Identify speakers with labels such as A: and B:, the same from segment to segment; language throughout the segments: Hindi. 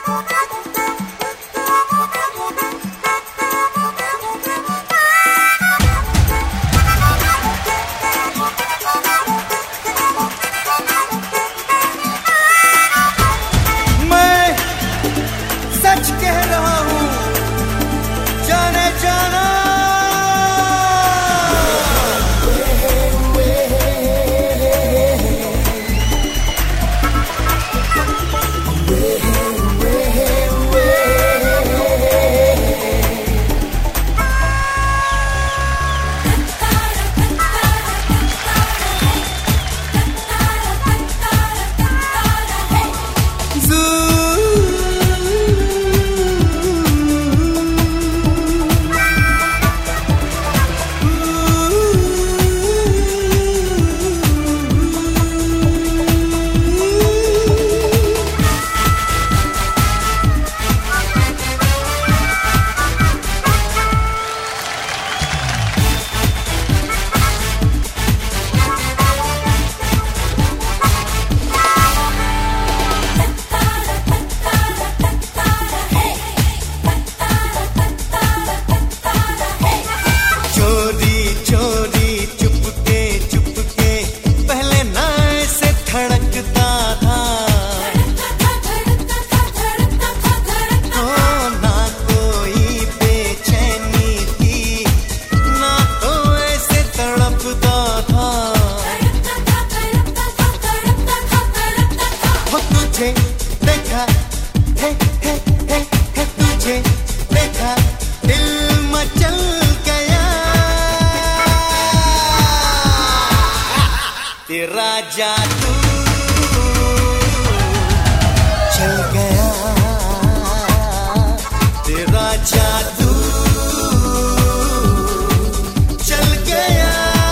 A: तेरा जादू चल गया, तेरा जादू चल गया।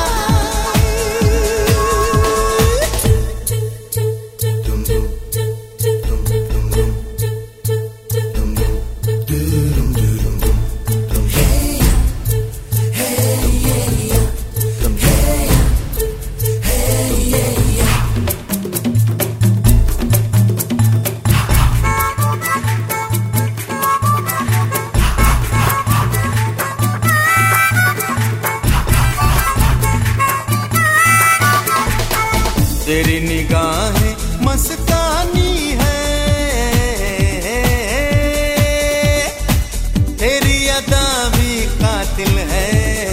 A: तेरी निगाहें मस्तानी है, तेरी अदा भी कातिल है,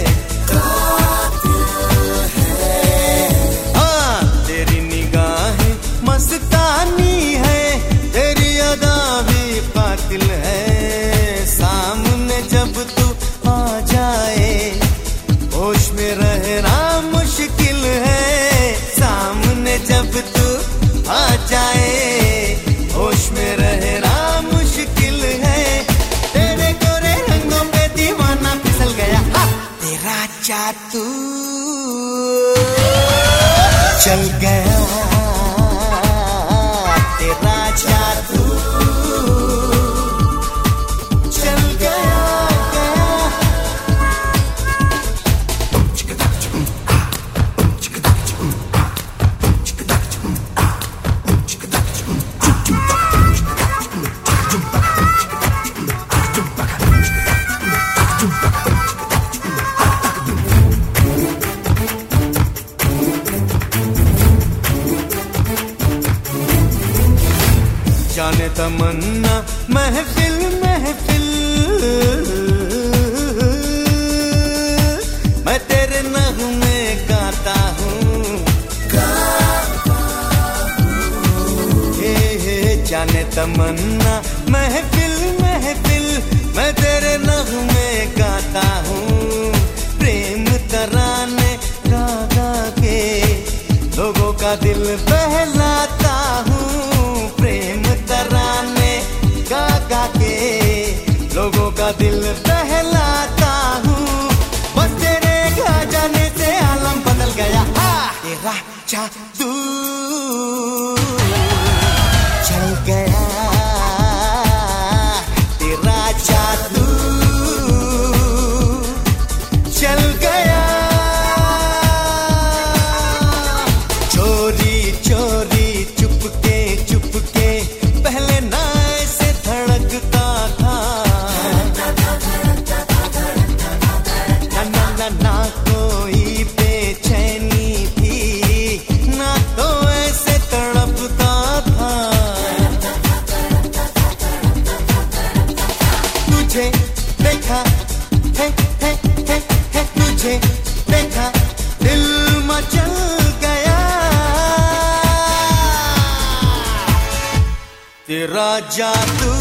A: हाँ तेरी निगाहें मस्तानी है, तेरी अदा भी कातिल है। सामने जब तू आ जाए होश में रहना मुश्किल है, जब तू आ जाए होश में रहना मुश्किल है। तेरे गोरे रंगों पे दीवाना फिसल गया, तेरा जादू चल गया, तेरा जादू चल गया। जाने तमन्ना महफिल महफिल, मैं तेरे नगमे गाता हूँ, जाने तमन्ना महफिल महफिल, मैं तेरे नगमे गाता हूँ। प्रेम तराने गा गा के लोगों का दिल बहलाता हूँ, प्रेम तराने गा गा के लोगों का दिल बहलाता हूँ। बस तेरे गा जाने से आलम बदल गया, तेरा जादू चल गया, तेरा जादू चल गया। चोरी चोरी चुपके चुपके पहले ना ऐसे धड़ तेरा जादू